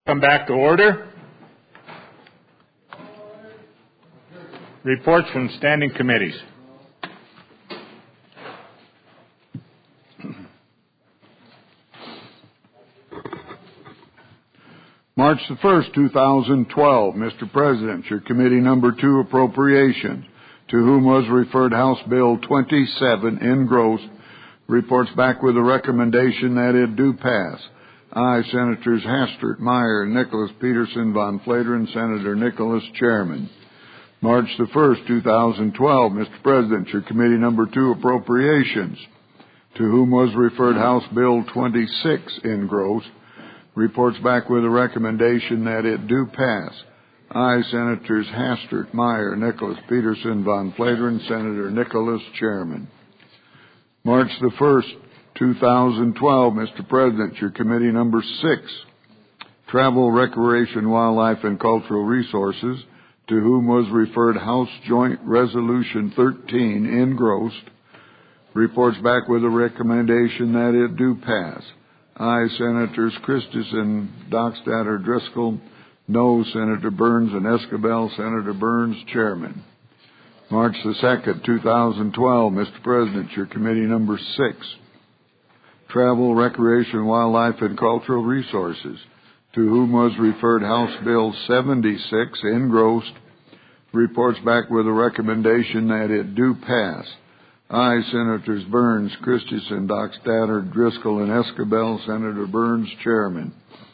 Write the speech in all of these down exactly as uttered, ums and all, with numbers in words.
Come back to order. Reports from standing committees. March the first, two thousand twelve. Mister President, your committee number two, Appropriations, to whom was referred House Bill twenty-seven, engrossed, reports back with a recommendation that it do pass. I, Senators Hastert, Meyer, Nicholas, Peterson, Von Flateren, Senator Nicholas, Chairman. March the first, two thousand twelve. Mister President, your committee number two, Appropriations, to whom was referred House Bill twenty-six, engrossed, reports back with a recommendation that it do pass. I, Senators Hastert, Meyer, Nicholas, Peterson, Von Flateren, Senator Nicholas, Chairman. March the first, two thousand twelve, Mister President, your committee number six, Travel, Recreation, Wildlife, and Cultural Resources, to whom was referred House Joint Resolution thirteen, engrossed, reports back with a recommendation that it do pass. I, Senators Christensen, Dockstader, Driscoll, no, Senator Burns and Escabel, Senator Burns, Chairman. March the second, two thousand twelve, Mister President, your committee number six, Travel, Recreation, Wildlife, and Cultural Resources, to whom was referred House Bill seventy-six, engrossed, reports back with a recommendation that it do pass. I, Senators Burns, Christensen, Dockstader, Driscoll, and Escabel, Senator Burns, Chairman.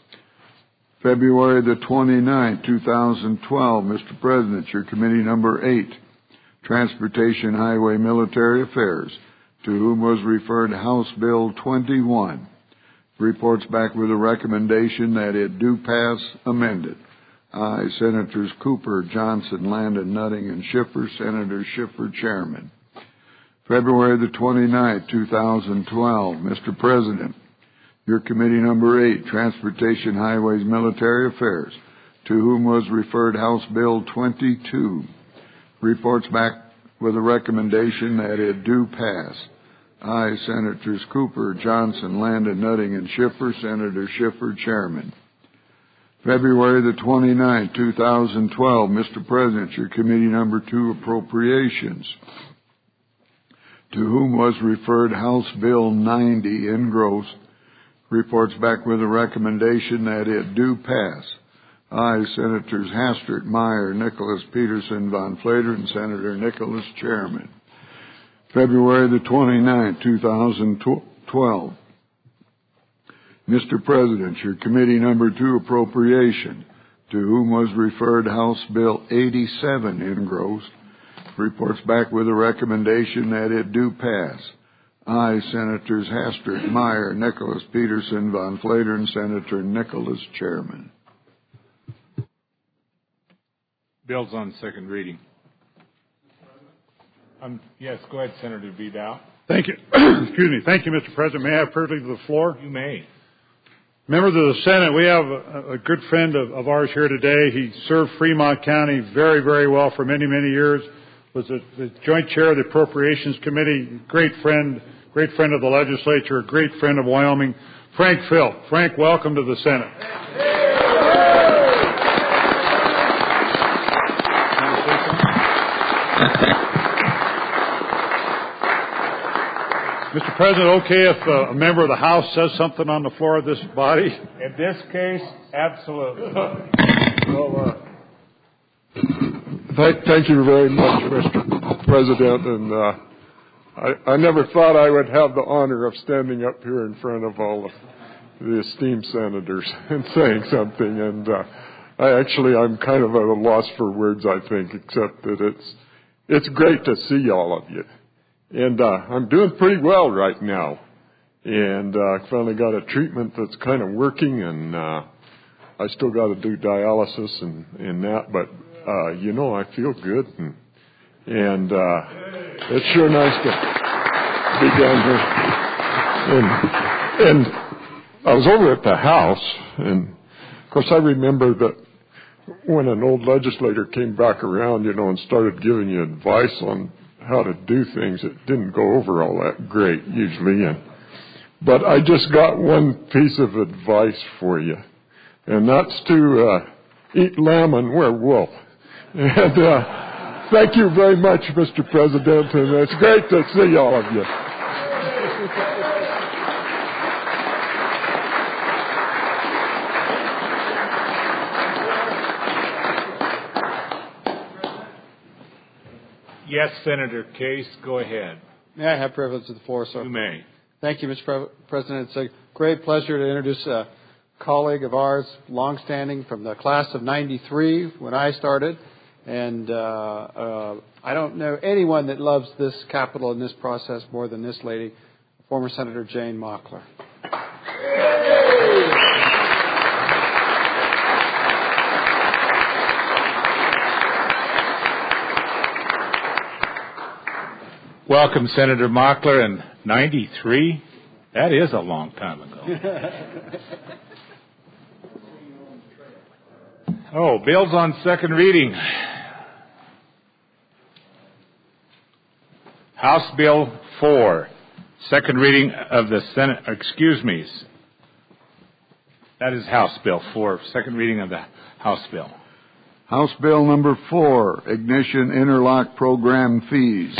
February the twenty-ninth, two thousand twelve, Mister President, your committee number eight, Transportation, Highway, Military Affairs, to whom was referred House Bill twenty-one, reports back with a recommendation that it do pass amended. I, Senators Cooper, Johnson, Landon, Nutting, and Schiffer, Senator Schiffer, Chairman. February the twenty-ninth, two thousand twelve, Mister President, your committee number eight, Transportation, Highways, Military Affairs, to whom was referred House Bill twenty-two, reports back with a recommendation that it do pass. I, Senators Cooper, Johnson, Landon, Nutting, and Schiffer, Senator Schiffer, Chairman. February the twenty-ninth, two thousand twelve, Mister President, your committee number two, Appropriations, to whom was referred House Bill ninety, engrossed, reports back with a recommendation that it do pass. I, Senators Hastert, Meyer, Nicholas, Peterson, Von Flateren, Senator Nicholas, Chairman. February the twenty-ninth, two thousand twelve. Mister President, your committee number two, Appropriation, to whom was referred House Bill eighty-seven, engrossed, reports back with a recommendation that it do pass. I, Senators Hastert, Meyer, Nicholas, Peterson, Von Flateren, Senator Nicholas, Chairman. Bill's on second reading. Um, yes, go ahead, Senator Vidal. Thank you. Excuse me. Thank you, Mister President. May I have privilege of the floor? You may. Members of the Senate, we have a, a good friend of, of ours here today. He served Fremont County very, very well for many, many years. Was the, the joint chair of the Appropriations Committee. Great friend, great friend of the legislature, a great friend of Wyoming. Frank Phil. Frank, welcome to the Senate. Mister President, okay if uh, a member of the House says something on the floor of this body? In this case, absolutely. Well, uh, thank, thank you very much, Mister President. And uh, I, I never thought I would have the honor of standing up here in front of all of the esteemed senators and saying something. And uh, I actually, I'm kind of at a loss for words, I think, except that it's it's great to see all of you. And uh, I'm doing pretty well right now. And uh, I finally got a treatment that's kind of working, and uh, I still got to do dialysis and, and that. But, uh, you know, I feel good. And, and uh, it's sure nice to be down here. And, and I was over at the House, and, of course, I remember that when an old legislator came back around, you know, and started giving you advice on how to do things, it didn't go over all that great usually. And, but I just got one piece of advice for you. and that's to uh, eat lamb and wear wool. And uh, thank you very much, Mister President, and it's great to see all of you. Yes, Senator Case, go ahead. May I have privilege of the floor, sir? You may. Thank you, Mister Pre- President. It's a great pleasure to introduce a colleague of ours, longstanding from the class of ninety-three when I started. And uh, uh, I don't know anyone that loves this Capitol and this process more than this lady, former Senator Jane Mockler. Welcome, Senator Mockler. And ninety-three? That is a long time ago. Oh, bills on second reading. House Bill four, second reading of the Senate, excuse me, that is House Bill four, second reading of the House Bill. House Bill number four, Ignition Interlock Program Fees.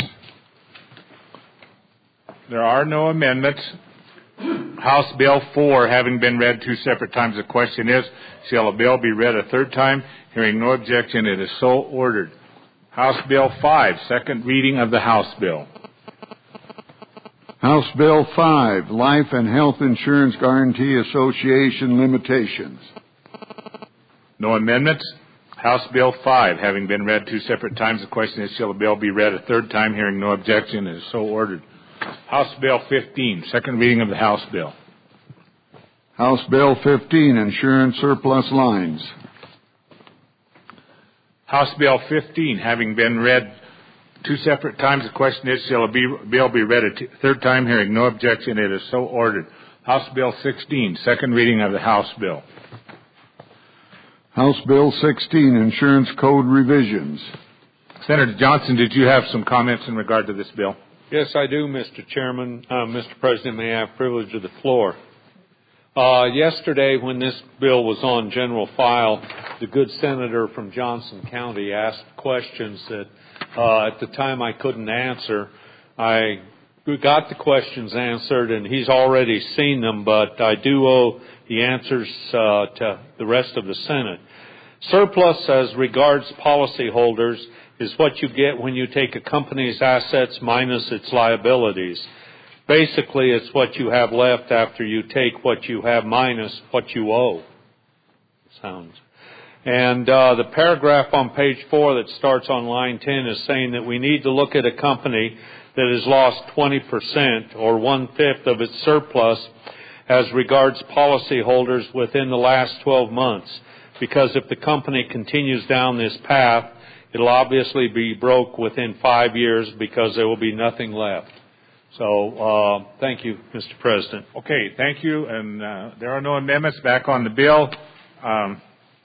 There are no amendments. House Bill four having been read two separate times, the question is, shall a bill be read a third time? Hearing no objection, it is so ordered. House Bill five, second reading of the House Bill. House Bill five, Life and Health Insurance Guarantee Association Limitations. No amendments. House Bill five having been read two separate times, the question is, shall a bill be read a third time? Hearing no objection, it is so ordered. House Bill fifteen, second reading of the House Bill. House Bill fifteen, Insurance Surplus Lines. House Bill fifteen, having been read two separate times, the question is, shall a be, bill be read a t- third time? Hearing no objection, it is so ordered. House Bill sixteen, second reading of the House Bill. House Bill sixteen, Insurance Code Revisions. Senator Johnson, did you have some comments in regard to this bill? Yes, I do, Mister Chairman. Uh, Mister President, may I have privilege of the floor? Uh, yesterday, when this bill was on general file, the good senator from Johnson County asked questions that uh, at the time I couldn't answer. I got the questions answered, and he's already seen them, but I do owe the answers uh, to the rest of the Senate. Surplus as regards policyholders is what you get when you take a company's assets minus its liabilities. Basically, it's what you have left after you take what you have minus what you owe. Sounds. And uh, the paragraph on page four that starts on line ten is saying that we need to look at a company that has lost twenty percent or one-fifth of its surplus as regards policyholders within the last twelve months. Because if the company continues down this path, it'll obviously be broke within five years because there will be nothing left. So, uh, thank you, Mister President. Okay, thank you. And uh, there are no amendments. Back on the bill. Um,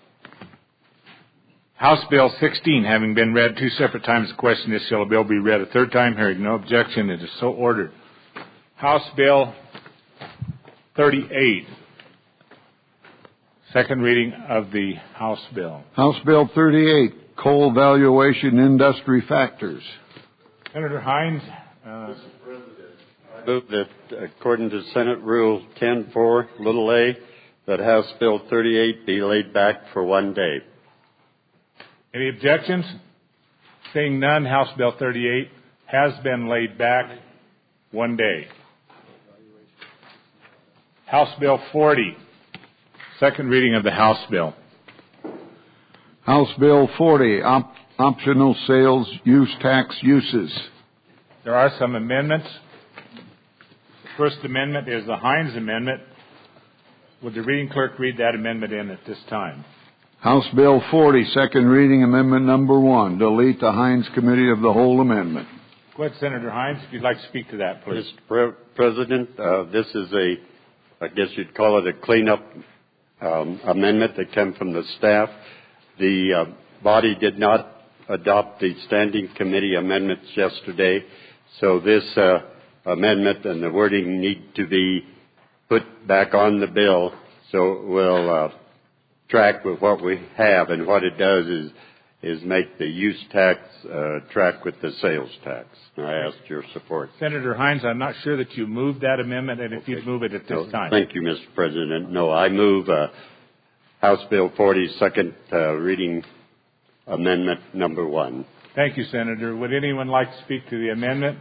House Bill sixteen, having been read two separate times, the question is, shall a bill be read a third time? Hearing no objection, it is so ordered. House Bill thirty-eight, second reading of the House Bill. House Bill thirty-eight, Coal Valuation Industry Factors. Senator Hines. Uh, I move that, according to Senate Rule ten four, little a, that House Bill thirty-eight be laid back for one day. Any objections? Seeing none, House Bill thirty-eight has been laid back one day. House Bill forty, second reading of the House Bill. House Bill forty, op- Optional Sales Use Tax Uses. There are some amendments. The first amendment is the Hines Amendment. Would the reading clerk read that amendment in at this time? House Bill forty, second reading, amendment number one. Delete the Hines Committee of the Whole amendment. Go ahead, Senator Hines, if you'd like to speak to that, please. Mister Pre- President, uh, this is a, I guess you'd call it a cleanup um, amendment that came from the staff. The uh, body did not adopt the standing committee amendments yesterday, so this uh, amendment and the wording need to be put back on the bill, so we'll uh, track with what we have, and what it does is is make the use tax uh, track with the sales tax. And I ask your support. Senator Hines, I'm not sure that you moved that amendment, and if okay. you'd move it at this no, time. Thank you, Mister President. No, I move uh, House Bill forty, second uh, reading amendment number one. Thank you, Senator. Would anyone like to speak to the amendment?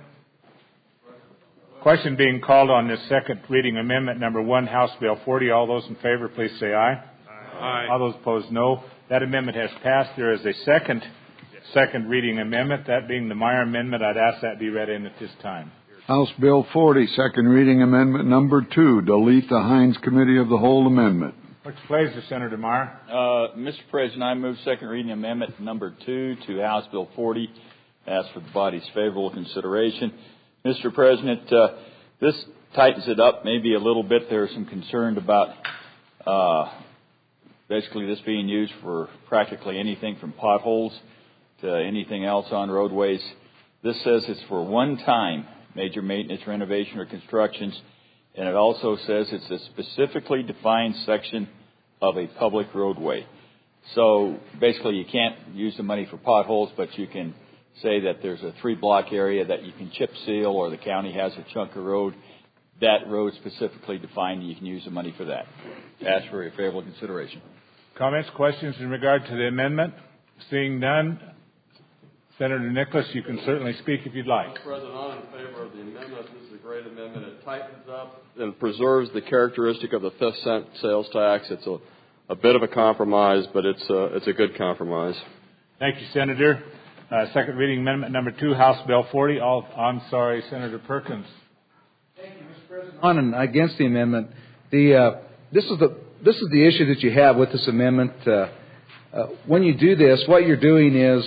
Question being called on this second reading amendment number one, House Bill forty. All those in favor, please say aye. Aye. All those opposed, no. That amendment has passed. There is a second second reading amendment, that being the Meyer Amendment. I'd ask that be read in at this time. House Bill forty, second reading amendment number two, delete the Hines Committee of the Whole amendment. What's your pleasure, Senator Meyer? Uh, Mister President, I move second reading amendment number two to House Bill forty. Ask for the body's favorable consideration. Mister President, uh, this tightens it up maybe a little bit. There's some concern about uh, basically this being used for practically anything from potholes to anything else on roadways. This says it's for one-time major maintenance, renovation, or constructions, and it also says it's a specifically defined section of a public roadway. So basically you can't use the money for potholes, but you can say that there's a three-block area that you can chip seal, or the county has a chunk of road. That road specifically defined, you can use the money for that. Ask for your favorable consideration. Comments, questions in regard to the amendment? Seeing none, Senator Nicholas, you can certainly speak if you'd like. Mister President, I'm in favor of the amendment. This is a great amendment. It tightens up and preserves the characteristic of the fifth cent sales tax. It's a, a bit of a compromise, but it's a, it's a good compromise. Thank you, Senator. Uh, second reading amendment number two, House Bill forty. All, I'm sorry, Senator Perkins. Thank you, Mister President. On and against the amendment, the uh, this is the this is the issue that you have with this amendment. Uh, uh, when you do this, what you're doing is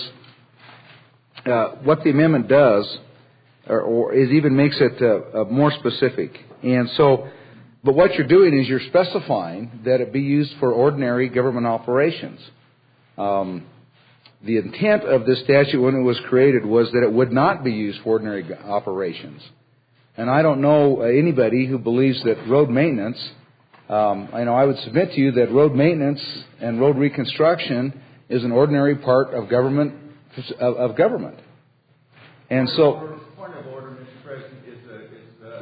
uh, what the amendment does, or, or is even makes it uh, uh, more specific. And so, but what you're doing is you're specifying that it be used for ordinary government operations. Um, The intent of this statute when it was created was that it would not be used for ordinary operations. And I don't know anybody who believes that road maintenance, um, I know I would submit to you that road maintenance and road reconstruction is an ordinary part of government, of, of government. And so... Point of order, Mister President, is the, is the,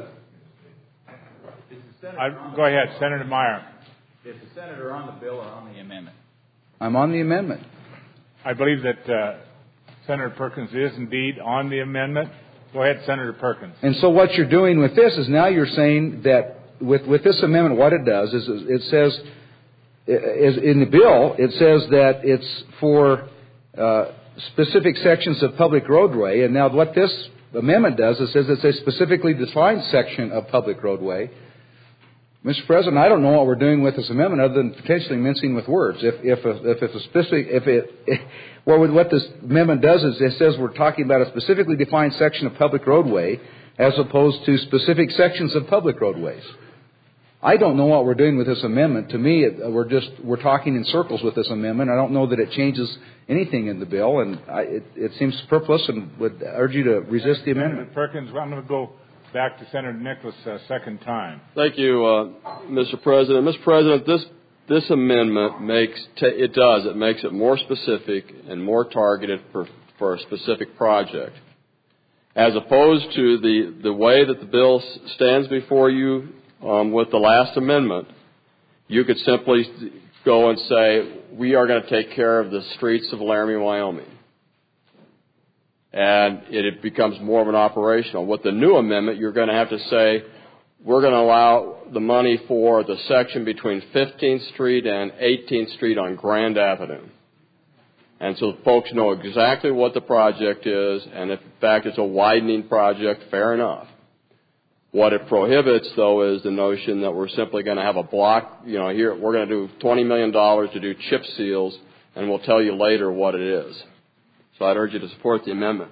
is the Senator... I, go ahead, Senator Meyer. Is the Senator on the bill or on the amendment? I'm on the amendment. I believe that uh, Senator Perkins is indeed on the amendment. Go ahead, Senator Perkins. And so what you're doing with this is now you're saying that with, with this amendment, what it does is it says, is in the bill, it says that it's for uh, specific sections of public roadway. And now what this amendment does, it says it's a specifically defined section of public roadway. Mister President, I don't know what we're doing with this amendment other than potentially mincing with words. If if a, if it's a specific, if it, if, well, what this amendment does is it says we're talking about a specifically defined section of public roadway as opposed to specific sections of public roadways. I don't know what we're doing with this amendment. To me, it, we're just we're talking in circles with this amendment. I don't know that it changes anything in the bill, and I, it, it seems superfluous, and would urge you to resist the amendment. Senator Perkins, I'm going to go back to Senator Nicholas a second time. Thank you, uh, Mister President. Mister President, this this amendment makes t- it does it makes it more specific and more targeted for for a specific project, as opposed to the the way that the bill stands before you um, with the last amendment. You could simply go and say we are going to take care of the streets of Laramie, Wyoming. And it becomes more of an operational. With the new amendment, you're going to have to say, we're going to allow the money for the section between fifteenth Street and eighteenth Street on Grand Avenue. And so folks know exactly what the project is, and if in fact it's a widening project, fair enough. What it prohibits, though, is the notion that we're simply going to have a block, you know, here we're going to do twenty million dollars to do chip seals, and we'll tell you later what it is. So I'd urge you to support the amendment.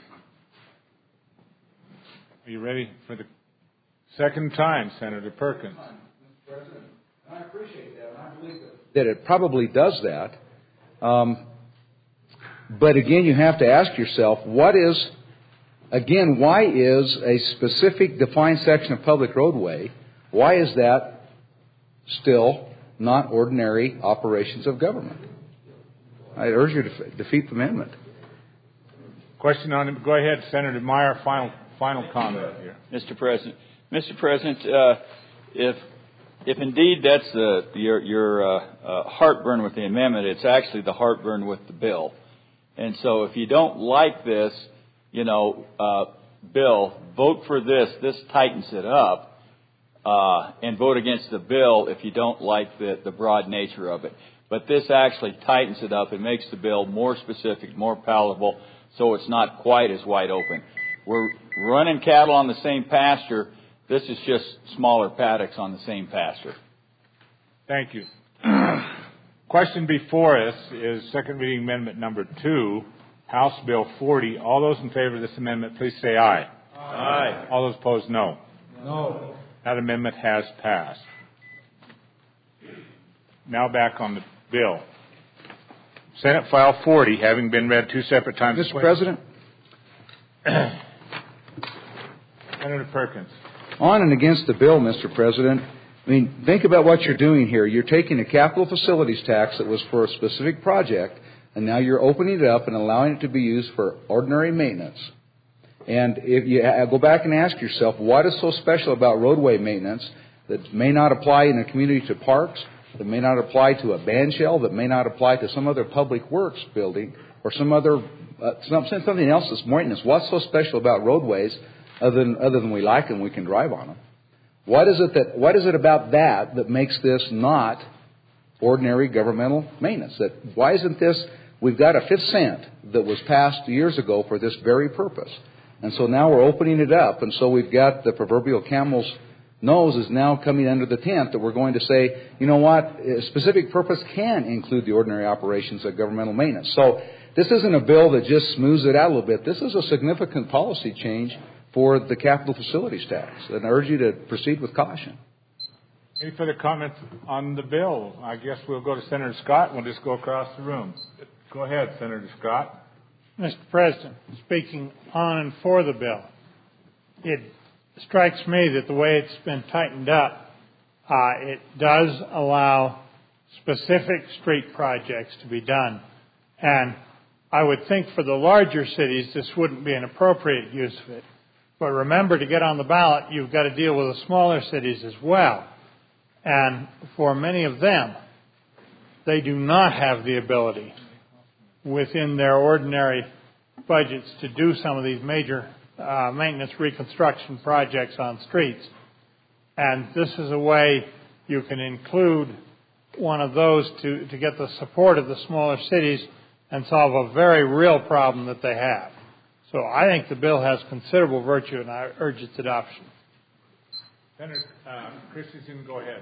Are you ready for the second time, Senator Perkins? Mister President, I appreciate that, and I believe that it probably does that. Um, but again, you have to ask yourself, what is, again, why is a specific defined section of public roadway, why is that still not ordinary operations of government. I urge you to f- defeat the amendment. Question on it. Go ahead, Senator Meyer. Final final comment here. Mister President. Mister President, uh, if if indeed that's the, your, your uh, uh, heartburn with the amendment, it's actually the heartburn with the bill. And so if you don't like this, you know, uh, bill, vote for this. This tightens it up. Uh, and vote against the bill if you don't like the, the broad nature of it. But this actually tightens it up. It makes the bill more specific, more palatable, so it's not quite as wide open. We're running cattle on the same pasture. This is just smaller paddocks on the same pasture. Thank you. Question before us is second reading amendment number two, House Bill forty. All those in favor of this amendment, please say aye. Aye. All those opposed, no. No. That amendment has passed. Now back on the bill. Senate File forty, having been read two separate times. Mister President? Senator Perkins. On and against the bill, Mister President. I mean, think about what you're doing here. You're taking a capital facilities tax that was for a specific project, and now you're opening it up and allowing it to be used for ordinary maintenance. And if you go back and ask yourself, what is so special about roadway maintenance that may not apply in a community to parks, that may not apply to a band shell, that may not apply to some other public works building, or some other uh, something else that's maintenance? What's so special about roadways other than other than we like them, we can drive on them? What is it that what is it about that that makes this not ordinary governmental maintenance? That why isn't this? We've got a fifth cent that was passed years ago for this very purpose. And so now we're opening it up, and so we've got the proverbial camel's nose is now coming under the tent that we're going to say, you know what, a specific purpose can include the ordinary operations of governmental maintenance. So this isn't a bill that just smooths it out a little bit. This is a significant policy change for the capital facilities tax, and I urge you to proceed with caution. Any further comments on the bill? I guess we'll go to Senator Scott, and we'll just go across the room. Go ahead, Senator Scott. Mister President, speaking on and for the bill, it strikes me that the way it's been tightened up, uh, it does allow specific street projects to be done. And I would think for the larger cities, this wouldn't be an appropriate use of it. But remember, to get on the ballot, you've got to deal with the smaller cities as well. And for many of them, they do not have the ability within their ordinary budgets to do some of these major uh, maintenance reconstruction projects on streets. And this is a way you can include one of those to, to get the support of the smaller cities and solve a very real problem that they have. So I think the bill has considerable virtue, and I urge its adoption. Senator uh, Christensen, go ahead.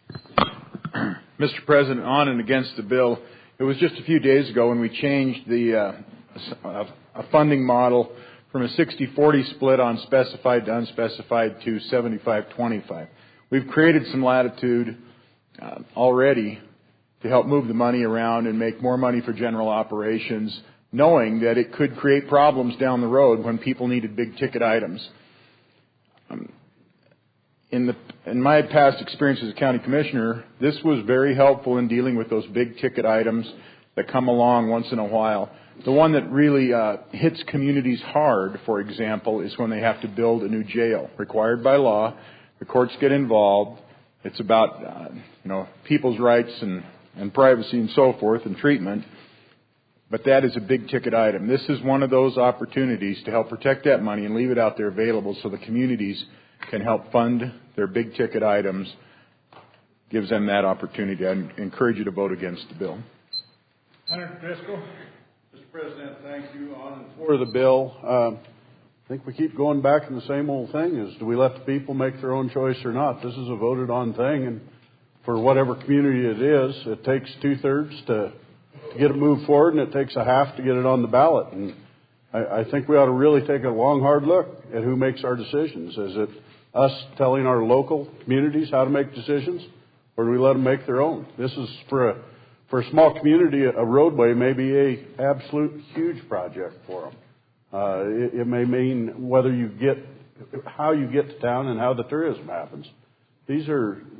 Mister President, on and against the bill. It was just a few days ago when we changed the uh, a funding model from a sixty forty split on specified to unspecified to seventy-five twenty-five. We've created some latitude uh, already to help move the money around and make more money for general operations, knowing that it could create problems down the road when people needed big ticket items. Um, in the in my past experience as a county commissioner, this was very helpful in dealing with those big ticket items that come along once in a while. The one that really uh, hits communities hard, for example, is when they have to build a new jail, required by law. The courts get involved. It's about uh, you know people's rights and, and privacy and so forth and treatment. But that is a big ticket item. This is one of those opportunities to help protect that money and leave it out there available so the communities can help fund their big ticket items. Gives them that opportunity. I encourage you to vote against the bill. Senator Driscoll. Mister President, thank you. On and for the bill. Uh, I think we keep going back in the same old thing: is do we let the people make their own choice or not? This is a voted on thing, and for whatever community it is, it takes two thirds to, to get it moved forward, and it takes a half to get it on the ballot. And I, I think we ought to really take a long, hard look at who makes our decisions. Is it us telling our local communities how to make decisions, or do we let them make their own? This is for a For a small community, a roadway may be a absolute huge project for them. Uh, it, it may mean whether you get, how you get to town and how the tourism happens. These are,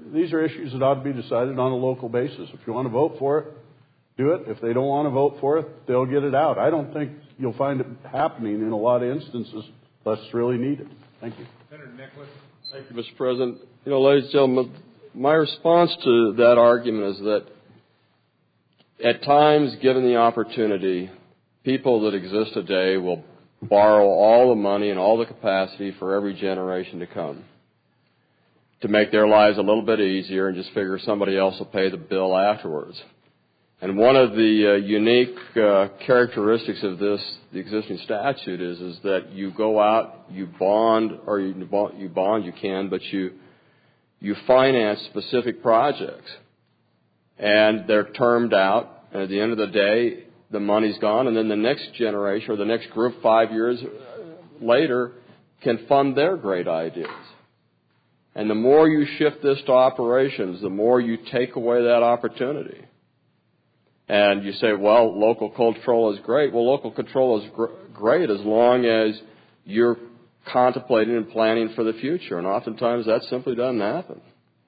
these are issues that ought to be decided on a local basis. If you want to vote for it, do it. If they don't want to vote for it, they'll get it out. I don't think you'll find it happening in a lot of instances unless it's really needed. Thank you. Senator Nicholas. Thank you, Mister President. You know, ladies and gentlemen, my response to that argument is that at times, given the opportunity, people that exist today will borrow all the money and all the capacity for every generation to come to make their lives a little bit easier and just figure somebody else will pay the bill afterwards. And one of the uh, unique uh, characteristics of this, the existing statute, is is that you go out, you bond, or you bond, you bond, you can, but you you finance specific projects, and they're termed out. And at the end of the day, the money's gone, and then the next generation or the next group, five years later, can fund their great ideas. And the more you shift this to operations, the more you take away that opportunity. And you say, well, local control is great. Well, local control is gr- great as long as you're contemplating and planning for the future. And oftentimes that simply doesn't happen.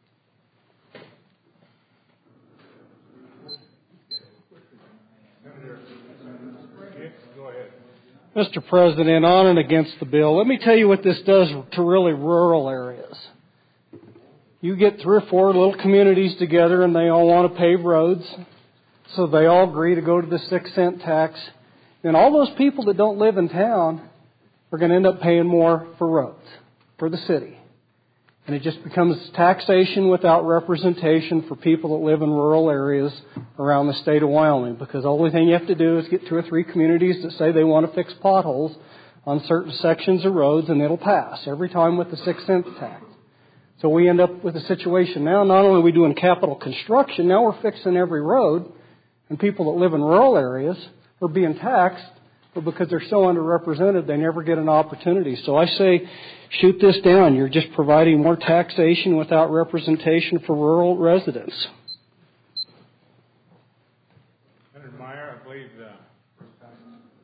Mister President, on and against the bill, let me tell you what this does to really rural areas. You get three or four little communities together and they all want to pave roads. So they all agree to go to the six cent tax. And all those people that don't live in town are going to end up paying more for roads, for the city. And it just becomes taxation without representation for people that live in rural areas around the state of Wyoming. Because the only thing you have to do is get two or three communities that say they want to fix potholes on certain sections of roads and it'll pass every time with the six cent tax. So we end up with a situation now, not only are we doing capital construction, now we're fixing every road. And people that live in rural areas are being taxed, but because they're so underrepresented, they never get an opportunity. So I say, shoot this down. You're just providing more taxation without representation for rural residents. Senator Meyer, I believe the first time.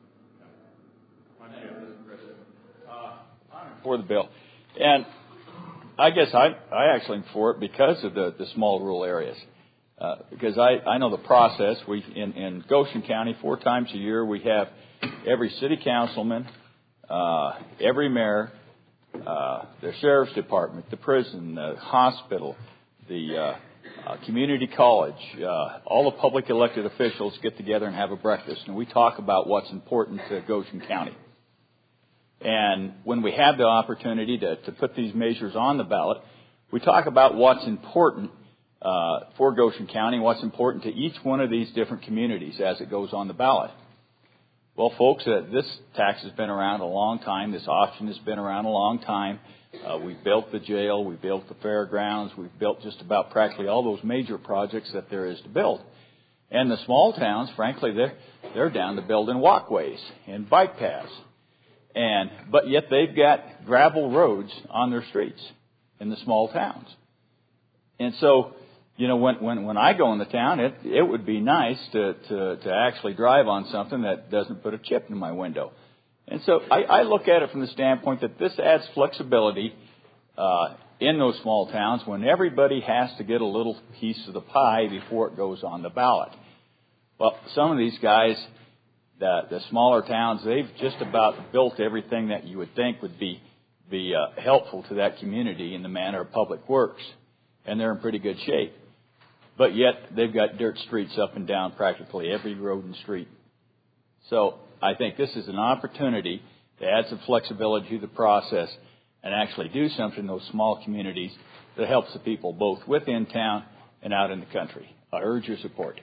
Uh, I'm for the bill. And I guess I, I actually am for it because of the, the small rural areas. Uh, because I, I know the process. We in, in Goshen County, four times a year, we have every city councilman, uh, every mayor, uh, the sheriff's department, the prison, the hospital, the uh, uh, community college, uh, all the public elected officials get together and have a breakfast, and we talk about what's important to Goshen County. And when we have the opportunity to, to put these measures on the ballot, we talk about what's important Uh, for Goshen County, what's important to each one of these different communities as it goes on the ballot. Well, folks, uh, this tax has been around a long time. This option has been around a long time. Uh, we've built the jail. We've built the fairgrounds. We've built just about practically all those major projects that there is to build. And the small towns, frankly, they're, they're down to building walkways and bike paths. And, but yet they've got gravel roads on their streets in the small towns. And so, you know, when, when, when I go into town, it, it would be nice to, to, to actually drive on something that doesn't put a chip in my window. And so I, I look at it from the standpoint that this adds flexibility uh, in those small towns when everybody has to get a little piece of the pie before it goes on the ballot. Well, some of these guys, the, the smaller towns, they've just about built everything that you would think would be, be uh, helpful to that community in the manner of public works. And they're in pretty good shape. But yet they've got dirt streets up and down practically every road and street. So I think this is an opportunity to add some flexibility to the process and actually do something in those small communities that helps the people both within town and out in the country. I urge your support.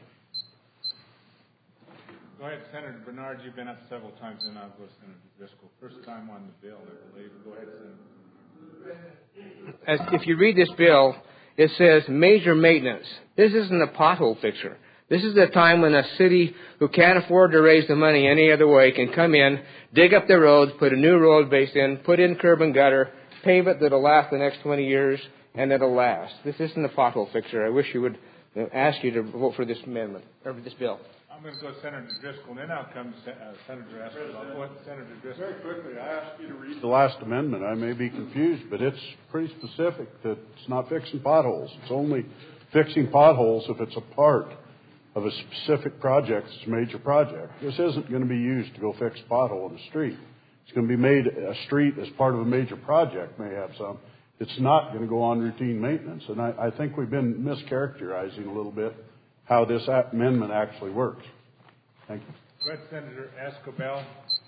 Go ahead, Senator Bernard. You've been up several times, and I'll go Senator Driscoll. First time on the bill, I believe. Go ahead, Senator. As if you read this bill, it says major maintenance. This isn't a pothole fixer. This is the time when a city who can't afford to raise the money any other way can come in, dig up the roads, put a new road base in, put in curb and gutter, pave it that'll last the next twenty years, and it'll last. This isn't a pothole fixer. I wish you would ask you to vote for this amendment, or this bill. I'm going to go Senator Driscoll, and then out comes uh, Senator Escobar. What, Senator Driscoll? Very quickly, I asked you to read the last amendment. I may be confused, but it's pretty specific that it's not fixing potholes. It's only fixing potholes if it's a part of a specific project. It's a major project. This isn't going to be used to go fix a pothole in the street. It's going to be made a street as part of a major project, may have some. It's not going to go on routine maintenance. And I, I think we've been mischaracterizing a little bit how this amendment actually works. Thank you. Go ahead, Senator Escobar.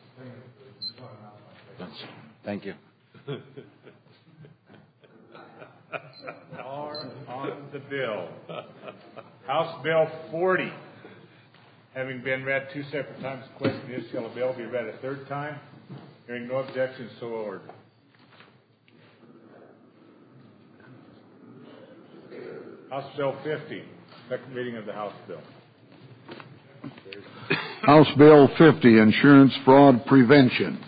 Thank you. On, on the bill. House Bill forty, having been read two separate times, the question is, shall the bill be read a third time? Hearing no objection, so ordered. House Bill fifty, second reading of the House Bill. House Bill fifty, Insurance Fraud Prevention.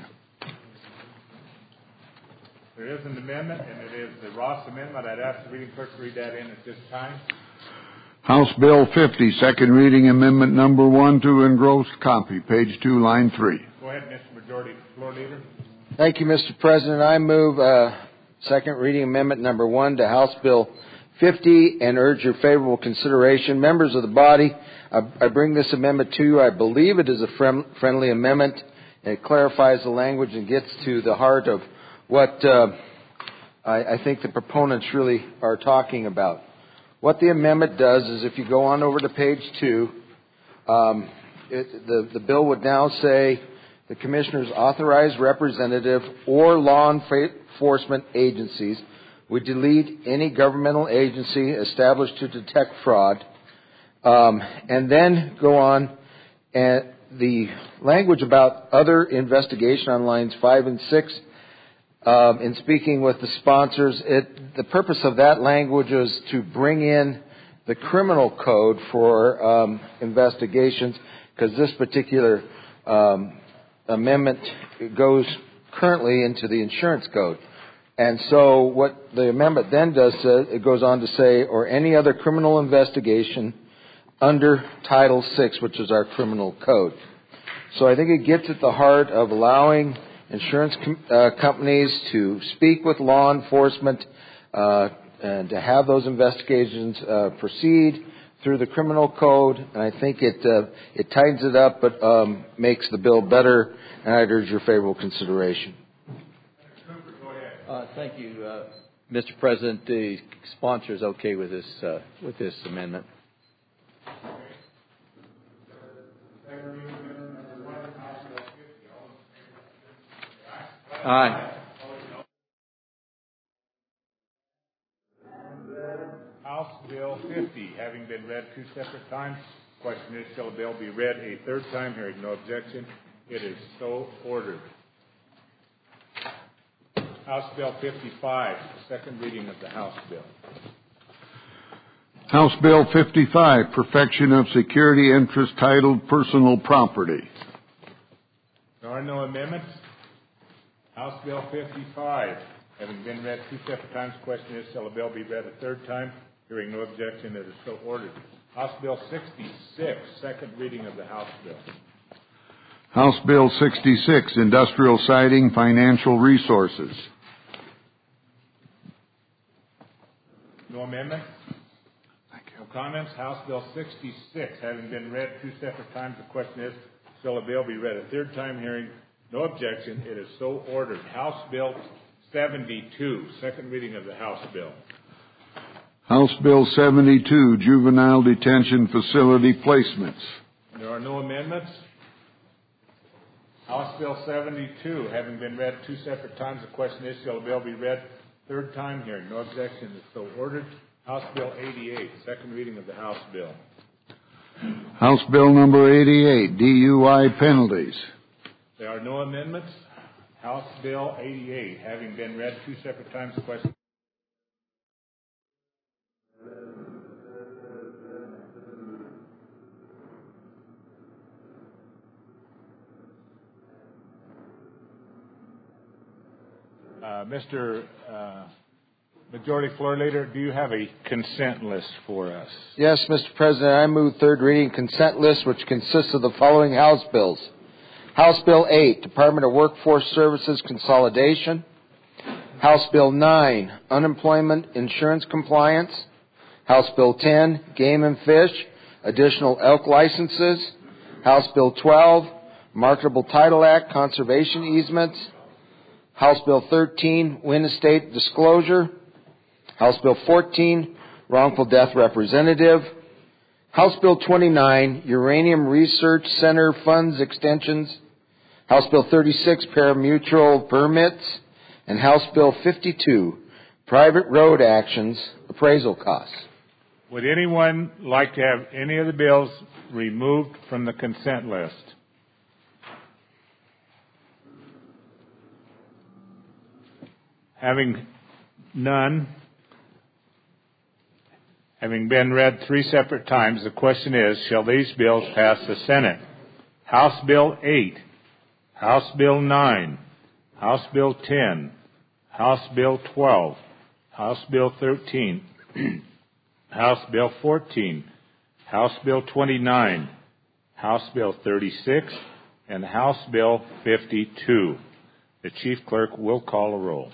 There is an amendment, and it is the Ross Amendment. I'd ask the reading clerk to read that in at this time. House Bill fifty, second reading, amendment number one to engrossed copy, page two, line three. Go ahead, Mister Majority Floor Leader. Thank you, Mister President. I move uh, second reading amendment number one to House Bill fifty and urge your favorable consideration. Members of the body, I, I bring this amendment to you. I believe it is a friend, friendly amendment. It clarifies the language and gets to the heart of what uh, I, I think the proponents really are talking about. What the amendment does is, if you go on over to page two, um, it, the, the bill would now say the commissioner's authorized representative or law enforcement agencies would delete any governmental agency established to detect fraud, um, and then go on, and the language about other investigation on lines five and six. Um, in speaking with the sponsors, it, the purpose of that language is to bring in the criminal code for um, investigations, because this particular um, amendment goes currently into the insurance code. And so what the amendment then does, uh, it goes on to say, or any other criminal investigation under Title six, which is our criminal code. So I think it gets at the heart of allowing insurance com- uh, companies to speak with law enforcement uh, and to have those investigations uh, proceed through the criminal code. And I think it uh, it tightens it up, but um, makes the bill better. And I'd urge your favorable consideration. Uh, thank you, uh, Mister President. The sponsor is okay with this uh, with this amendment. Aye. House Bill fifty, having been read two separate times, question is, shall the bill be read a third time? Hearing no objection, it is so ordered. House Bill fifty-five, second reading of the House Bill. House Bill fifty-five, Perfection of Security Interest Titled Personal Property. There are no amendments. House Bill fifty-five, having been read two separate times, question is, shall the bill be read a third time? Hearing no objection, it is so ordered. House Bill sixty-six, second reading of the House Bill. House Bill sixty-six, Industrial Siding Financial Resources. No amendment? Thank you. No comments. House Bill sixty-six, having been read two separate times, the question is, shall the bill be read a third time? Hearing no objection, it is so ordered. House Bill seventy-two, second reading of the House Bill. House Bill seventy-two, Juvenile Detention Facility Placements. There are no amendments. House Bill seventy-two, having been read two separate times, the question is, shall the bill be read third time? Hearing no objection, is so ordered. House Bill eighty-eight, second reading of the House Bill. House Bill number eighty-eight, D U I Penalties. There are no amendments. House Bill eighty-eight, having been read two separate times, the question. Uh, Mister Uh, Majority Floor Leader, do you have a consent list for us? Yes, Mister President, I move third reading consent list, which consists of the following House bills. House Bill eight, Department of Workforce Services Consolidation. House Bill nine, Unemployment Insurance Compliance. House Bill ten, Game and Fish, Additional Elk Licenses. House Bill twelve, Marketable Title Act, Conservation Easements. House Bill thirteen, Wind Estate Disclosure. House Bill fourteen, Wrongful Death Representative. House Bill twenty-nine, Uranium Research Center Funds Extensions. House Bill thirty-six, Parimutuel Permits. And House Bill fifty-two, Private Road Actions, Appraisal Costs. Would anyone like to have any of the bills removed from the consent list? Having none, having been read three separate times, the question is, shall these bills pass the Senate? House Bill eight, House Bill nine, House Bill ten, House Bill twelve, House Bill thirteen, House Bill fourteen, House Bill twenty-nine, House Bill thirty-six, and House Bill fifty-two. The Chief Clerk will call a roll.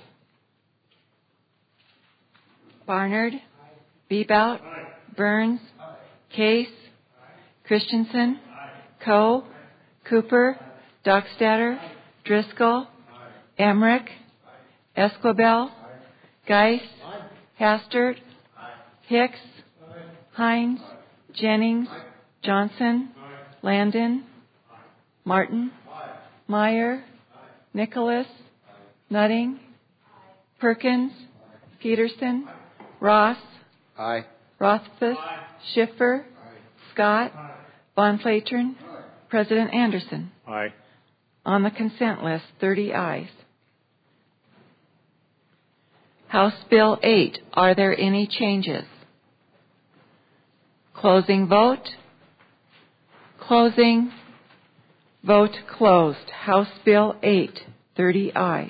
Barnard, Bebout, Burns, Case, Christensen, Coe, Cooper, Dockstader, Driscoll, Emmerich, Esquibel, Geis, Hastert, Hicks, Hines, Jennings, Johnson, Landon, Martin, Meyer, Nicholas, Nutting, Perkins, Peterson, Ross, Aye. Rothfuss, Schiffer, Scott, Von Flatern, President Anderson. Aye. On the consent list, thirty ayes. House Bill eight, are there any changes? Closing vote. Closing. Vote closed. House Bill eight, thirty ayes.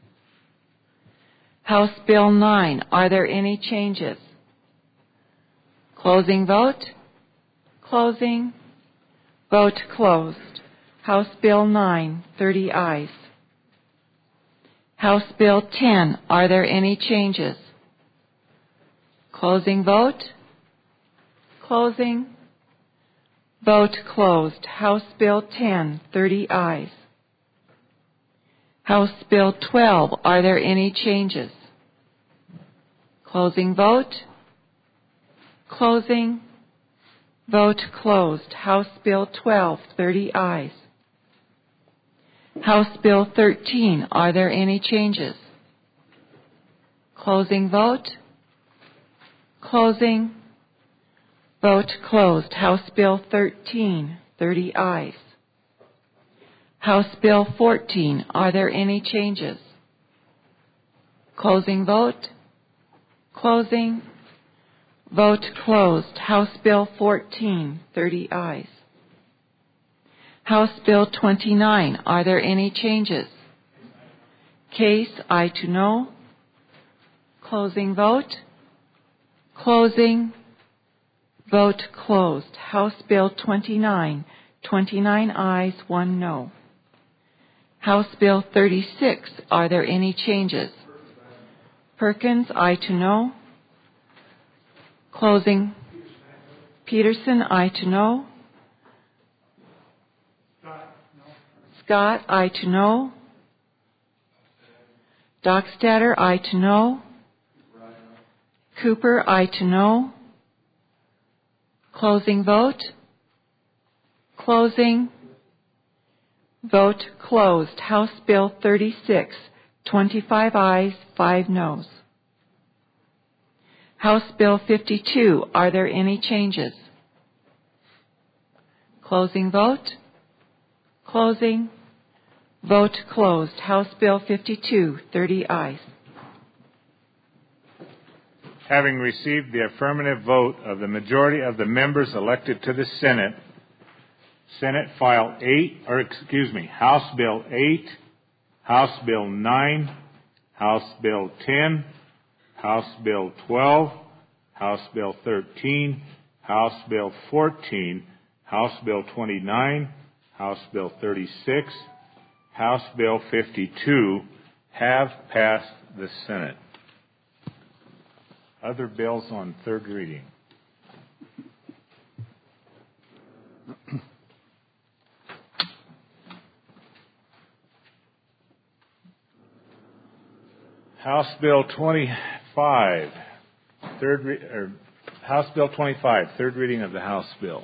House Bill nine, are there any changes? Closing vote. Closing. Vote closed. House Bill nine, thirty ayes. House Bill ten, are there any changes? Closing vote. Closing. Vote closed. House Bill ten, thirty ayes. House Bill twelve, are there any changes? Closing vote. Closing. Vote closed. House Bill twelve, thirty ayes. House Bill thirteen, are there any changes? Closing vote. Closing. Vote closed. House Bill thirteen, thirty ayes. House Bill fourteen, are there any changes? Closing vote. Closing. Vote closed. House Bill fourteen, thirty ayes. House Bill twenty-nine, are there any changes? Case, aye to no. Closing vote. Closing. Vote closed. House Bill twenty-nine, twenty-nine ayes, one no. House Bill thirty-six, are there any changes? Perkins, aye to no. Closing. Peterson, aye to no. Scott, aye to no. Dockstader, aye to no. Cooper, aye to no. Closing vote. Closing. Vote closed. House Bill thirty-six, twenty-five ayes, five noes. House Bill fifty-two, are there any changes? Closing vote. Closing. Vote closed. House Bill fifty-two, thirty ayes. Having received the affirmative vote of the majority of the members elected to the Senate, Senate File eight, or excuse me, House Bill eight, House Bill nine, House Bill ten, House Bill twelve, House Bill thirteen, House Bill fourteen, House Bill twenty-nine, House Bill thirty-six, House Bill fifty-two have passed the Senate. Other bills on third reading. House Bill twenty-five, third re- or House Bill twenty-five, third reading of the House bill.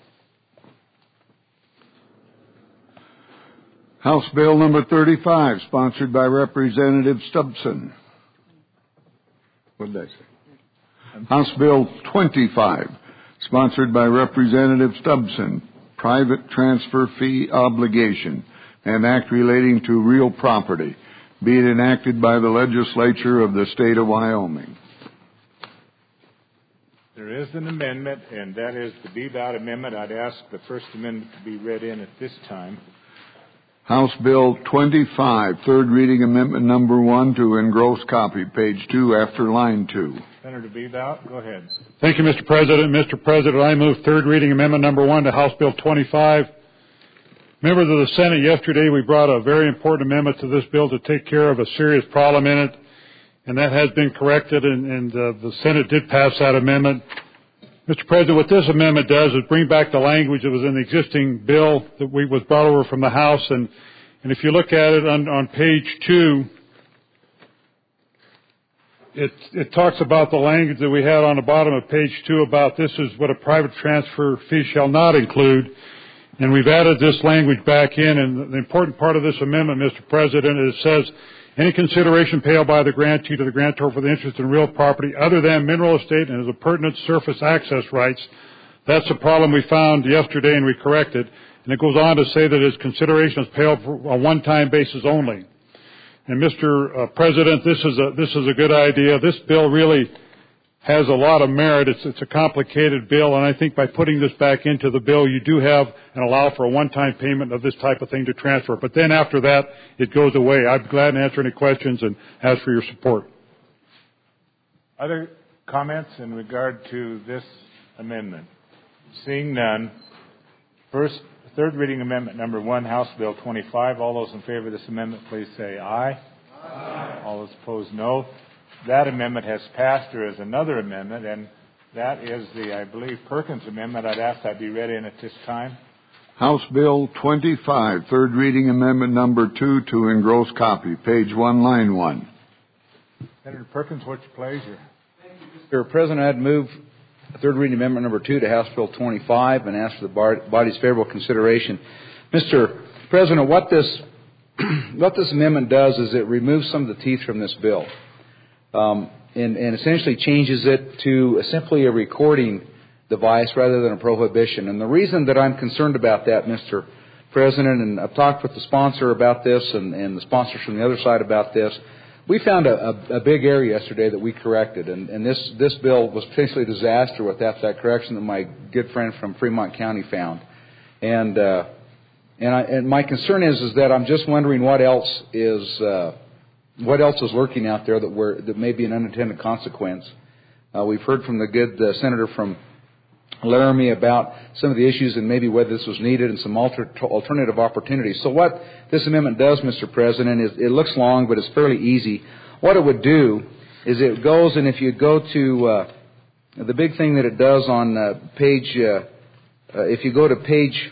House Bill number thirty-five, sponsored by Representative Stubbson. What did I say? House Bill twenty-five, sponsored by Representative Stubbson, private transfer fee obligation, an act relating to real property, be it enacted by the legislature of the state of Wyoming. There is an amendment, and that is the Beebout Amendment. I'd ask the First Amendment to be read in at this time. House Bill twenty-five, third reading amendment number one to engross copy, page two after line two. Senator Beebout, go ahead. Thank you, Mister President. Mister President, I move third reading amendment number one to House Bill twenty-five. Members of the Senate, yesterday we brought a very important amendment to this bill to take care of a serious problem in it, and that has been corrected, and, and uh, the Senate did pass that amendment. Mister President, what this amendment does is bring back the language that was in the existing bill that we, was brought over from the House, and, and if you look at it on, on page two, it, it talks about the language that we had on the bottom of page two about this is what a private transfer fee shall not include. And we've added this language back in, and the important part of this amendment, Mister President, is it says, any consideration payable by the grantee to the grantor for the interest in real property other than mineral estate and as a pertinent surface access rights. That's a problem we found yesterday and we corrected. And it goes on to say that its consideration is payable for a one-time basis only. And Mister President, this is a, this is a good idea. This bill really has a lot of merit. It's, it's a complicated bill, and I think by putting this back into the bill, you do have and allow for a one-time payment of this type of thing to transfer. But then after that, it goes away. I'd be glad to answer any questions and ask for your support. Other comments in regard to this amendment? Seeing none, first, third reading amendment number one, House Bill twenty-five. All those in favor of this amendment, please say aye. Aye. All those opposed, no. That amendment has passed. There is another amendment, and that is the, I believe, Perkins Amendment. I'd ask that be read in at this time. House Bill twenty-five, third reading amendment number two to engross copy, page one, line one. Senator Perkins, what's your pleasure? Mister President, I'd move third reading amendment number two to House Bill twenty-five and ask for the body's favorable consideration. Mister President, what this, what this amendment does is it removes some of the teeth from this bill. Um, and, and essentially changes it to simply a recording device rather than a prohibition. And the reason that I'm concerned about that, Mister President, and I've talked with the sponsor about this and, and the sponsors from the other side about this, we found a, a, a big area yesterday that we corrected. And, and this, this bill was potentially a disaster without that correction that my good friend from Fremont County found. And, uh, and, I, and my concern is, is that I'm just wondering what else is... Uh, What else is lurking out there that, we're, that may be an unintended consequence? Uh, we've heard from the good uh, senator from Laramie about some of the issues and maybe whether this was needed and some alter, alternative opportunities. So what this amendment does, Mister President, is it looks long, but it's fairly easy. What it would do is it goes, and if you go to uh, the big thing that it does on uh, page, uh, uh, if you go to page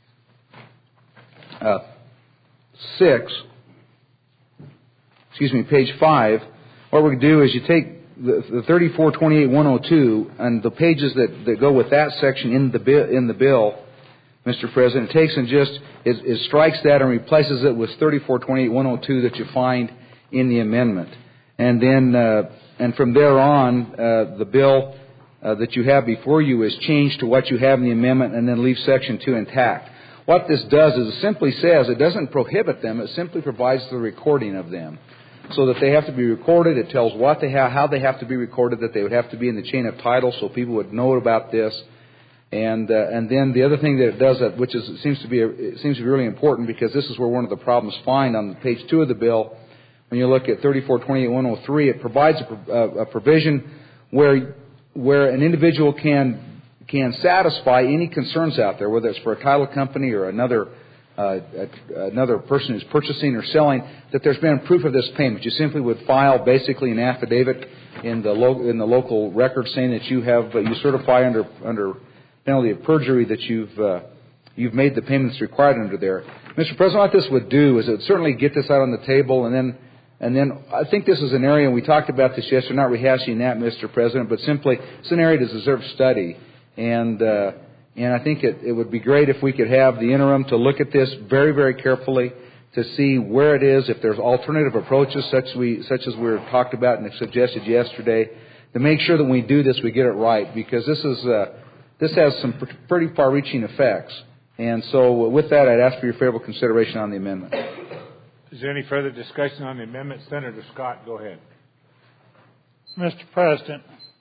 uh, six, excuse me, page five, what we do is you take the, the thirty-four twenty-eight one oh two and the pages that, that go with that section in the bill, in the bill, Mister President, it takes and just it, it strikes that and replaces it with thirty-four twenty-eight one oh two that you find in the amendment, and then uh, and from there on, uh, the bill uh, that you have before you is changed to what you have in the amendment, and then leave section two intact. What this does is it simply says it doesn't prohibit them; it simply provides the recording of them. So that they have to be recorded. It tells what they have, how they have to be recorded, that they would have to be in the chain of title so people would know about this. And uh, and then the other thing that it does, that, which is it seems to be a, it seems to be really important, because this is where one of the problems find on page two of the bill, when you look at thirty-four twenty-eight one oh three, it provides a, a provision where where an individual can can satisfy any concerns out there, whether it's for a title company or another uh, another person who's purchasing or selling, that there's been proof of this payment. You simply would file basically an affidavit in the lo- in the local record saying that you have uh, you certify under under penalty of perjury that you've uh, you've made the payments required under there. Mister President, what this would do is it would certainly get this out on the table, and then and then I think this is an area, and we talked about this yesterday, not rehashing that, Mister President, but simply it's an area that deserves study. And uh, and I think it, it would be great if we could have the interim to look at this very, very carefully to see where it is, if there's alternative approaches such we such as we were talked about and suggested yesterday, to make sure that when we do this we get it right, because this is uh, this has some pretty far-reaching effects. And so with that, I'd ask for your favorable consideration on the amendment. Is there any further discussion on the amendment? Senator Scott, go ahead. Mister President,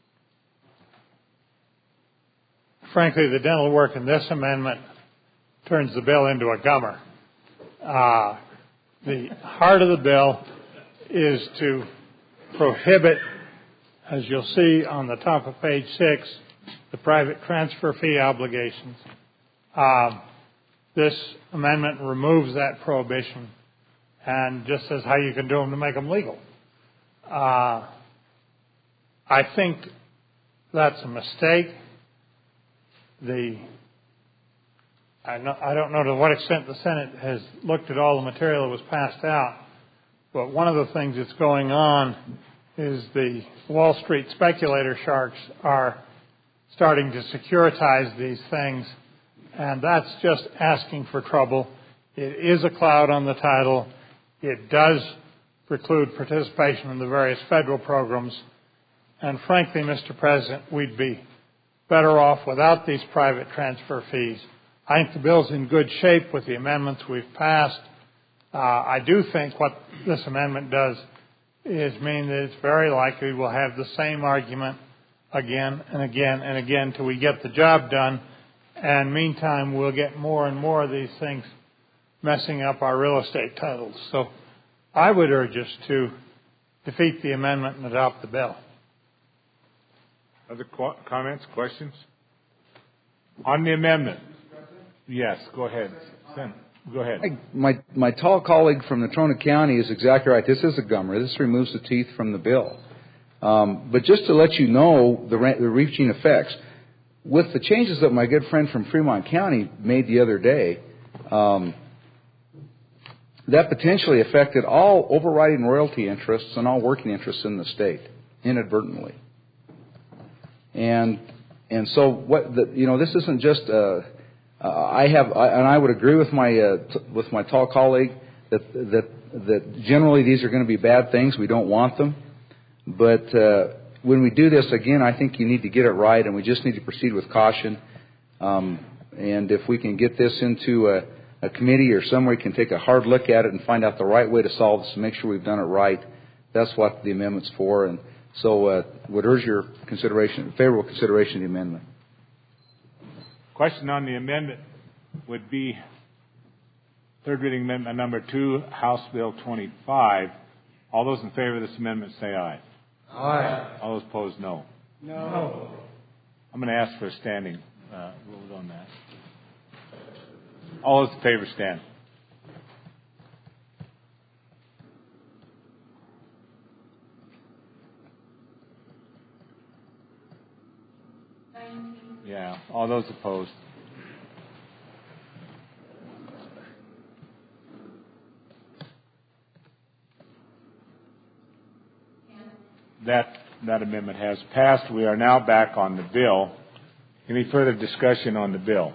frankly, the dental work in this amendment turns the bill into a gummer. Uh, the heart of the bill is to prohibit, as you'll see on the top of page six, the private transfer fee obligations. Uh, this amendment removes that prohibition and just says how you can do them to make them legal. Uh, I think that's a mistake. The I, know, I don't know to what extent the Senate has looked at all the material that was passed out, but one of the things that's going on is the Wall Street speculator sharks are starting to securitize these things, and that's just asking for trouble. It is a cloud on the title. It does preclude participation in the various federal programs, and frankly, Mister President, we'd be better off without these private transfer fees. I think the bill's in good shape with the amendments we've passed. Uh, I do think what this amendment does is mean that it's very likely we'll have the same argument again and again and again till we get the job done. And meantime, we'll get more and more of these things messing up our real estate titles. So I would urge us to defeat the amendment and adopt the bill. Other qu- comments, questions? On the amendment? Yes, go ahead. Sen, go ahead. My, my tall colleague from Natrona County is exactly right. This is a gummer. This removes the teeth from the bill. Um, but just to let you know the, the reaching effects, with the changes that my good friend from Fremont County made the other day, um, that potentially affected all overriding royalty interests and all working interests in the state inadvertently. And and so what the, you know, this isn't just uh, uh, I have I, and I would agree with my uh, t- with my tall colleague that that that generally these are going to be bad things. We don't want them, but uh, when we do this again, I think you need to get it right, and we just need to proceed with caution. Um, and if we can get this into a, a committee or somewhere, we can take a hard look at it and find out the right way to solve this and make sure we've done it right. That's what the amendment's for. And so uh, would urge your consideration, favorable consideration of the amendment. Question on the amendment would be third reading amendment number two, House Bill twenty-five. All those in favor of this amendment say aye. Aye. All those opposed, no. No. I'm going to ask for a standing uh, vote on that. All those in favor stand. Yeah, all those opposed. That that amendment has passed. We are now back on the bill. Any further discussion on the bill?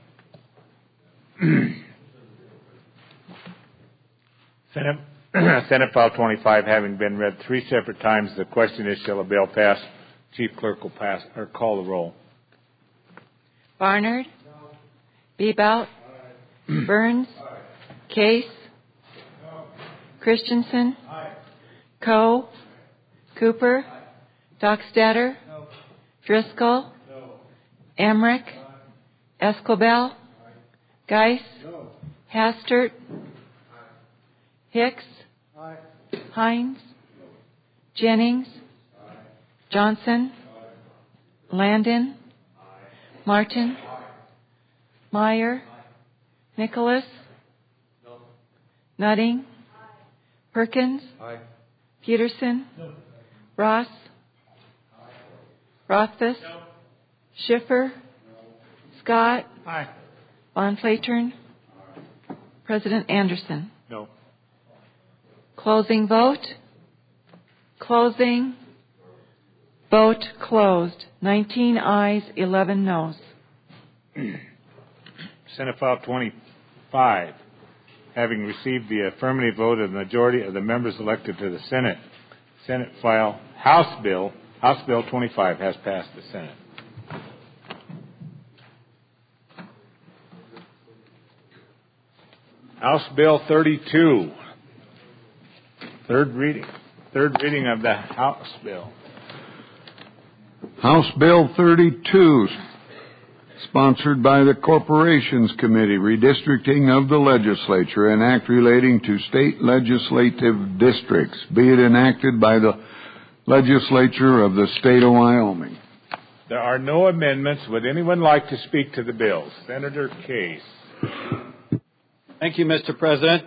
Senate, Senate File twenty-five having been read three separate times, the question is, shall a bill pass? Chief Clerk will pass or call the roll. Barnard? No. Bebout? Aye. Burns? Aye. Case? No. Christensen? Aye. Coe? Aye. Cooper? Aye. Dockstader? No. Driscoll? No. Emmerich? Aye. Escobel? Aye. Geis? No. Hastert? Aye. Hicks? Aye. Hines? Jennings? Johnson? Landon? Martin? Meyer? Nicholas? Nutting? Perkins? Peterson? Ross? Rothfuss? Schiffer? Scott? Aye. Von Flatern? President Anderson? No. Closing vote. Closing. Vote closed. nineteen ayes, eleven noes. Senate File twenty-five. Having received the affirmative vote of the majority of the members elected to the Senate, Senate File House Bill, House Bill twenty-five has passed the Senate. House Bill thirty-two. Third reading. Third reading of the House Bill. House Bill thirty-two, sponsored by the Corporations Committee, redistricting of the legislature, an act relating to state legislative districts, be it enacted by the legislature of the state of Wyoming. There are no amendments. Would anyone like to speak to the bill? Senator Case. Thank you, Mister President.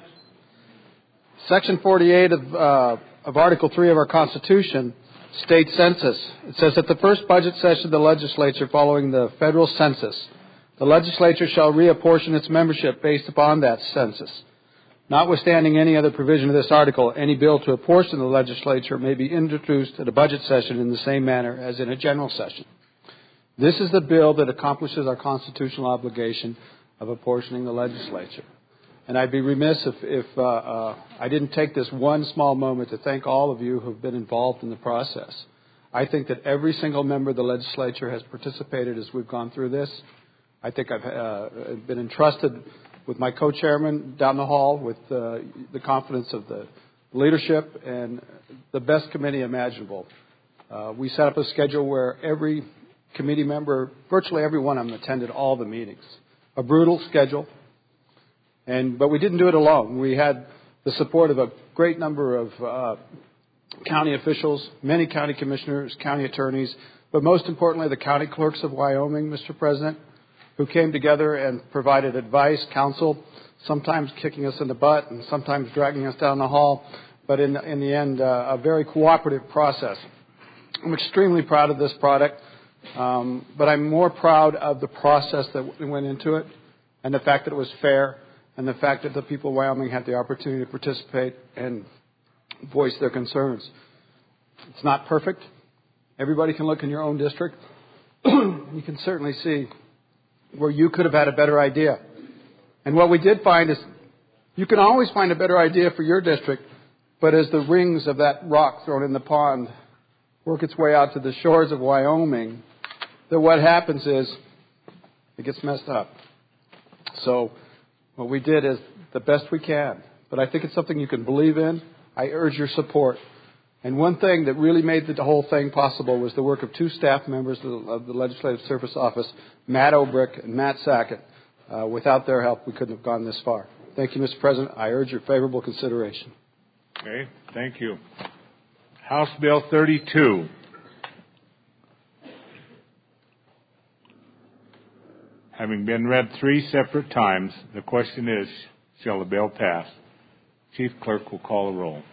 Section forty-eight of, uh, of Article three of our Constitution state census. It says that the first budget session of the legislature following the federal census, the legislature shall reapportion its membership based upon that census. Notwithstanding any other provision of this article, any bill to apportion the legislature may be introduced at a budget session in the same manner as in a general session. This is the bill that accomplishes our constitutional obligation of apportioning the legislature. And I'd be remiss if, if uh, uh, I didn't take this one small moment to thank all of you who have been involved in the process. I think that every single member of the legislature has participated as we've gone through this. I think I've uh, been entrusted with my co-chairman down the hall with uh, the confidence of the leadership and the best committee imaginable. Uh, we set up a schedule where every committee member, virtually every one of them, attended all the meetings. A brutal schedule. And, but we didn't do it alone. We had the support of a great number of uh, county officials, many county commissioners, county attorneys, but most importantly, the county clerks of Wyoming, Mister President, who came together and provided advice, counsel, sometimes kicking us in the butt and sometimes dragging us down the hall, but in, in the end, uh, a very cooperative process. I'm extremely proud of this product, um, but I'm more proud of the process that went into it and the fact that it was fair, and the fact that the people of Wyoming had the opportunity to participate and voice their concerns. It's not perfect. Everybody can look in your own district. You can certainly see where you could have had a better idea. And what we did find is you can always find a better idea for your district, but as the rings of that rock thrown in the pond work its way out to the shores of Wyoming, then what happens is it gets messed up. So what we did is the best we can, but I think it's something you can believe in. I urge your support. And one thing that really made the whole thing possible was the work of two staff members of the Legislative Service Office, Matt Obrick and Matt Sackett. Uh, without their help, we couldn't have gone this far. Thank you, Mister President. I urge your favorable consideration. Okay, thank you. House Bill thirty-two. Having been read three separate times, the question is, shall the bill pass? Chief Clerk will call a roll.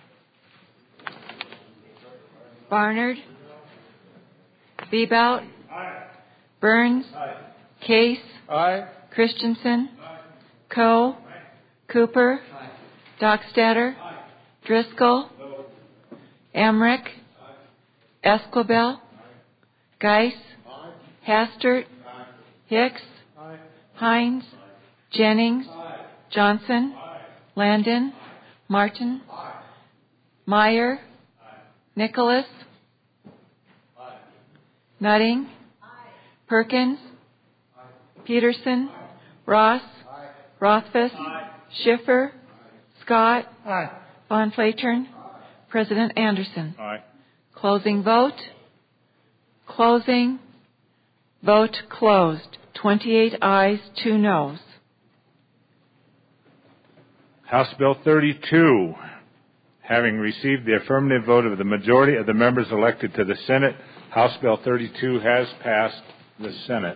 Barnard? Bebout? Aye. Burns? Aye. Case? Aye. Christensen? Aye. Coe? Aye. Cooper? Aye. Dockstader? Aye. Driscoll? No. Emmerich? Aye. Esquivel? Aye. Geis? Aye. Hastert? Aye. Hicks? Aye. Hines? Aye. Jennings? Aye. Johnson? Aye. Landon? Aye. Martin? Aye. Meyer? Aye. Nicholas? Aye. Nutting? Aye. Perkins? Aye. Peterson? Aye. Ross? Aye. Rothfuss? Aye. Schiffer? Aye. Scott? Aye. Von Flatern? Aye. President Anderson? Aye. Closing vote. Closing. Vote closed. twenty-eight ayes, two noes. House Bill thirty-two. having received the affirmative vote of the majority of the members elected to the Senate, House Bill thirty-two has passed the Senate.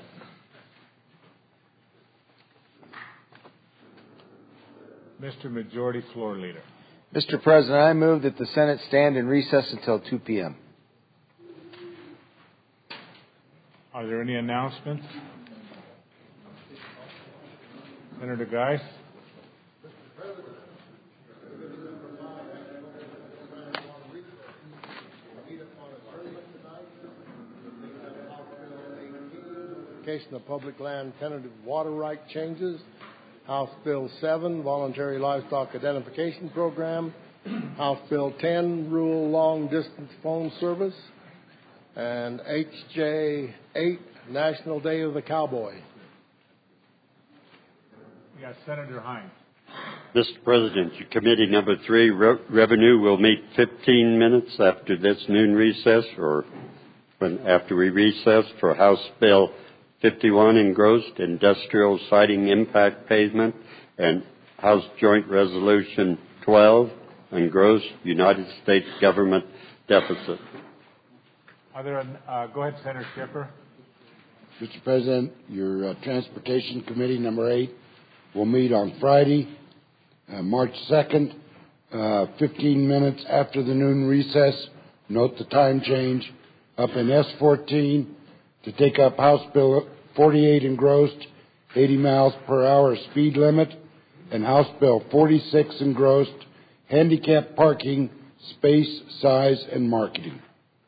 Mister Majority Floor Leader. Mister President, I move that the Senate stand in recess until two p.m. Are there any announcements? Senator Geis? Of public land tentative water right changes, House Bill seven, Voluntary Livestock Identification Program, House Bill ten, Rural Long Distance Phone Service, and H J eight, National Day of the Cowboy. We got Senator Hines. Mister President, your committee number three, Re- Revenue, will meet fifteen minutes after this noon recess, or when after we recess, for House Bill fifty-one, engrossed industrial siding impact pavement, and House Joint Resolution twelve, engrossed United States government deficit. Are there? Uh, go ahead, Senator Schiffer. Mister President, your uh, Transportation Committee number eight will meet on Friday, uh, March second, uh, fifteen minutes after the noon recess. Note the time change. Up in S fourteen to take up House Bill forty-eight, engrossed, eighty miles per hour speed limit, and House Bill forty-six, engrossed, handicap parking, space, size, and marketing.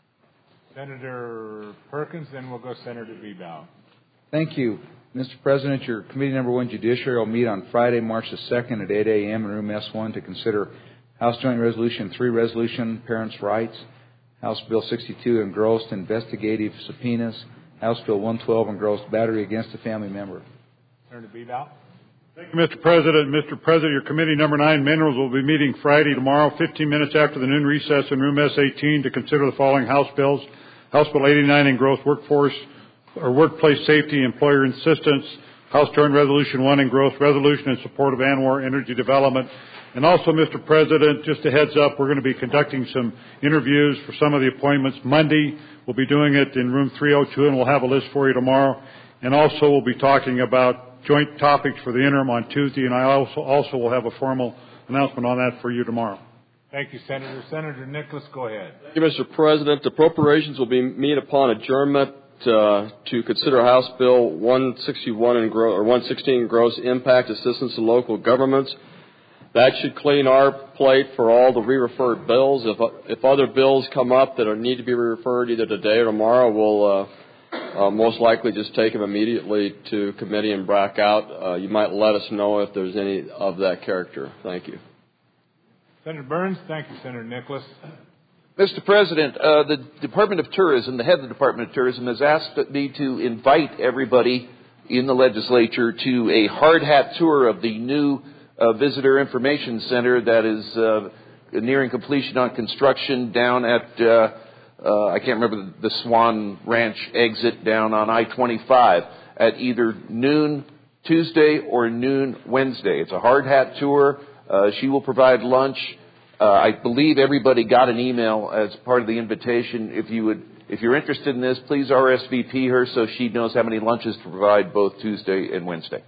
Senator Perkins, then we'll go Senator Bebout. Thank you. Mister President, your Committee Number one Judiciary will meet on Friday, March the second at eight a.m. in Room S one to consider House Joint Resolution three, Resolution Parents' Rights, House Bill sixty-two, engrossed investigative subpoenas, House Bill one twelve, engrossed battery against a family member. Senator Bebout. Thank you, Mister President. Mister President, your Committee Number nine, Minerals, will be meeting Friday tomorrow, fifteen minutes after the noon recess in Room S eighteen to consider the following House bills. House Bill eighty-nine, engrossed workforce or workplace safety, employer assistance. House Joint Resolution one, engrossed resolution in support of ANWR energy development. And also, Mister President, just a heads up, we're going to be conducting some interviews for some of the appointments Monday. We'll be doing it in room three oh two, and we'll have a list for you tomorrow. And also, we'll be talking about joint topics for the interim on Tuesday, and I also, also will have a formal announcement on that for you tomorrow. Thank you, Senator. Senator Nicholas, go ahead. Thank you, Mister President. Appropriations will be meet upon adjournment uh, to consider House Bill one sixty-one and gro- or one sixteen, gross impact assistance to local governments. That should clean our plate for all the re-referred bills. If if other bills come up that are, need to be re-referred either today or tomorrow, we'll uh, uh, most likely just take them immediately to committee and back out. Uh, you might let us know if there's any of that character. Thank you. Senator Burns. Thank you, Senator Nicholas. Mister President, uh, the Department of Tourism, the head of the Department of Tourism, has asked me to invite everybody in the legislature to a hard hat tour of the new uh, Visitor Information Center that is uh, nearing completion on construction down at, uh, uh, I can't remember, the Swan Ranch exit down on I twenty-five at either noon Tuesday or noon Wednesday. It's a hard hat tour. Uh, she will provide lunch. Uh, I believe everybody got an email as part of the invitation. If you would, if you're interested in this, please R S V P her so she knows how many lunches to provide both Tuesday and Wednesday.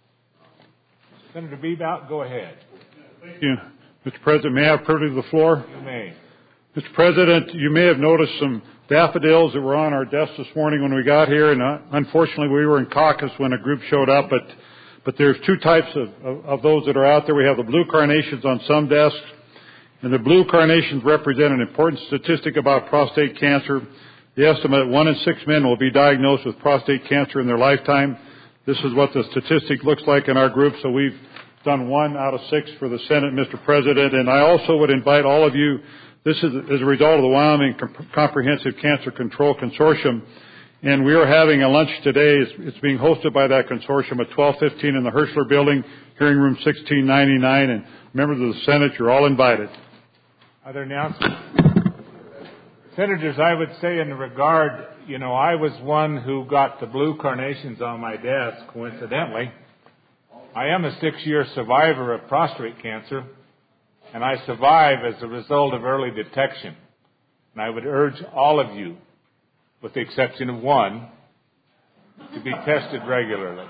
Senator Bebout, go ahead. Thank you, Mister President. May I have privilege of the floor? You may. Mister President, you may have noticed some daffodils that were on our desk this morning when we got here, and uh, unfortunately we were in caucus when a group showed up, but but there's two types of, of, of those that are out there. We have the blue carnations on some desks, and the blue carnations represent an important statistic about prostate cancer. The estimate one in six men will be diagnosed with prostate cancer in their lifetime. This is what the statistic looks like in our group, so we've done one out of six for the Senate, Mister President. And I also would invite all of you, this is as a result of the Wyoming Comprehensive Cancer Control Consortium, and we are having a lunch today. It's, it's being hosted by that consortium at twelve fifteen in the Hirschler Building, hearing room sixteen ninety-nine, and members of the Senate, you're all invited. Are there announcements? Senators, I would say in the regard, you know, I was one who got the blue carnations on my desk, coincidentally. I am a six-year survivor of prostate cancer, and I survive as a result of early detection. And I would urge all of you, with the exception of one, to be tested regularly.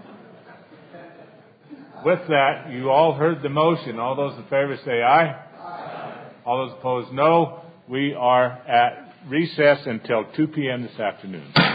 With that, you all heard the motion. All those in favor say aye. Aye. All those opposed, no. We are at recess until two p.m. this afternoon.